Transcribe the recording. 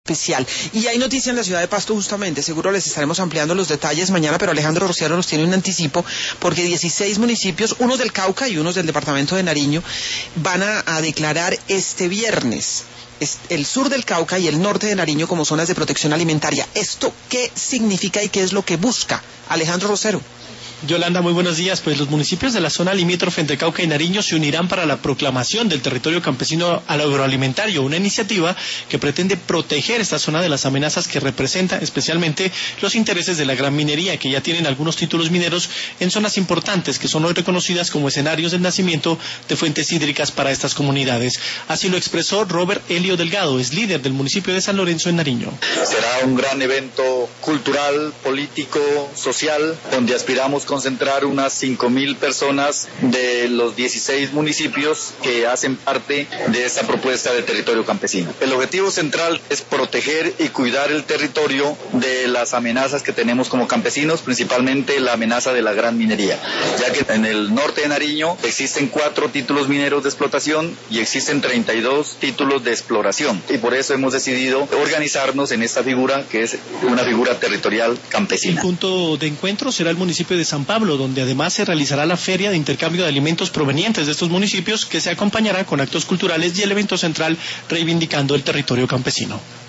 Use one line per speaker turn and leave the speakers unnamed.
especial. Y hay noticia en la ciudad de Pasto justamente, seguro les estaremos ampliando los detalles mañana, pero Alejandro Rociero nos tiene un anticipo porque 16 municipios, unos del Cauca y unos del departamento de Nariño, van a declarar este viernes el sur del Cauca y el norte de Nariño como zonas de protección alimentaria. ¿Esto qué significa y qué es lo que busca Alejandro Rociero?
Yolanda, muy buenos días. Pues los municipios de la zona limítrofe entre Cauca y Nariño se unirán para la proclamación del territorio campesino al agroalimentario, una iniciativa que pretende proteger esta zona de las amenazas que representa especialmente los intereses de la gran minería, que ya tienen algunos títulos mineros en zonas importantes que son hoy reconocidas como escenarios del nacimiento de fuentes hídricas para estas comunidades. Así lo expresó Robert Elio Delgado, es líder del municipio de San Lorenzo en Nariño.
Será un gran evento cultural, político, social, donde aspiramos concentrar unas 5.000 personas de los 16 municipios que hacen parte de esta propuesta de territorio campesino. El objetivo central es proteger y cuidar el territorio de las amenazas que tenemos como campesinos, principalmente la amenaza de la gran minería, ya que en el norte de Nariño existen 4 títulos mineros de explotación y existen 32 títulos de exploración, y por eso hemos decidido organizarnos en esta figura, que es una figura territorial campesina.
El punto de encuentro será el municipio de San Pablo, donde además se realizará la feria de intercambio de alimentos provenientes de estos municipios, que se acompañará con actos culturales y el evento central reivindicando el territorio campesino.